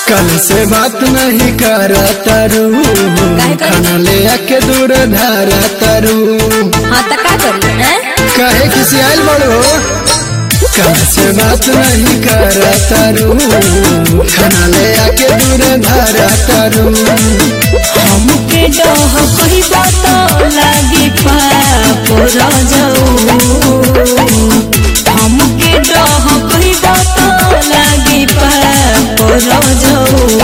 कल से बात नहीं करा तारू, खाना ले आके दूर धारा तारू। हाँ तो का करी काहे किसी आयल बड़ो? कल से बात नहीं करा तारू, खाना ले आके दूर धारा तारू। हमके डह कही बात लागी पाप रजऊ, हमके डह कही बात लागी पाप रजऊ।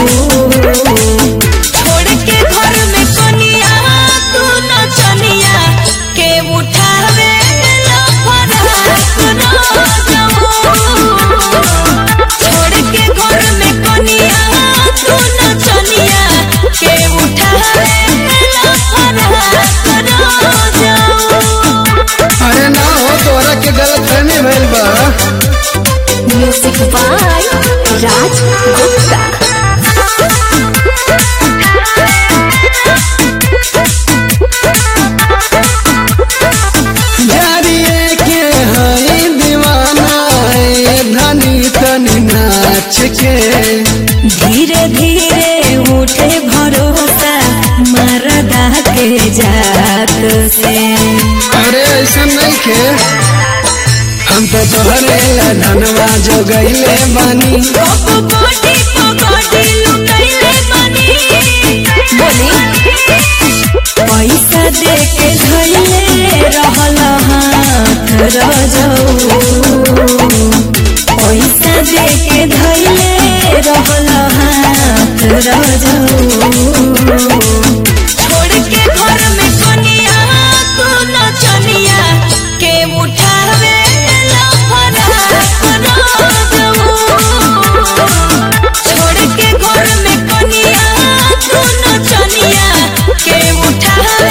छोड़ के घर में कनिया तू नचनिया के उठावे छोड़ के घर में कनिया तू नचनिया के उठावे। अरे ना हो तोरा के गलत फहमी भइल बा। Music by Raj Gupta. जारिए के हई दीवाना धनी तनी नाच के। धीरे धीरे उठे भरोसा मरदा के जात से। अरे ऐसा नहीं के हम तो तोहरे ला धनवा जो गईले बानी। पैसा दे के धैले रहल हाथ रजऊ, पैसा दे के धैले रहल हाथ रजऊ। छोड़ के घर में कनिया तू नचनिया के उठावे छोड़ के घर में कनिया तू नचनिया के उठावे।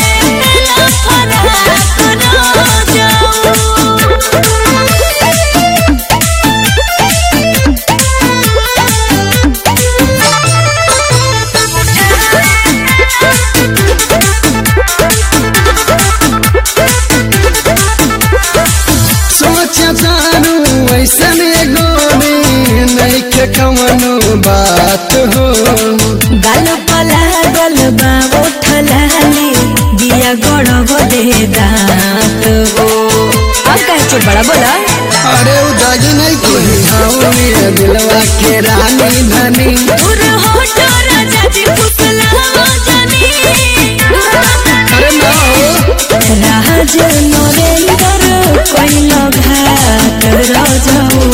सोचतारू ऐसन गोरी नहीं के कवनो बात हो। गल पला गल बाबो ठलाली दिया गड़ब दे दांत हो। अब कहे चुप बड़ा बोला। अरे उदागी नहीं कोई हाँ मेरे दिलवा के रानी धनी। दूर हो डोरा जाजी फुसला जानी। अरे ना हो राज नरेंद्र कोइलो घाट रजऊ,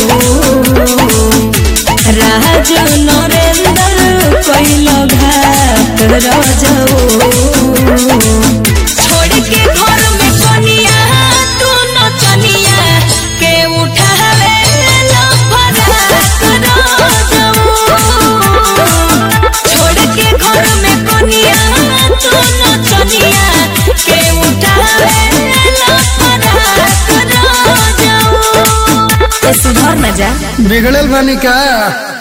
राज नरेंद्र कोइलो घाट रजऊ। छोड़ के घर में कनिया तू नचनिया के उठावे छोड़ के घर में कनिया तू नचनिया के उठावे। सुधर न जा बिगड़ल बनी का।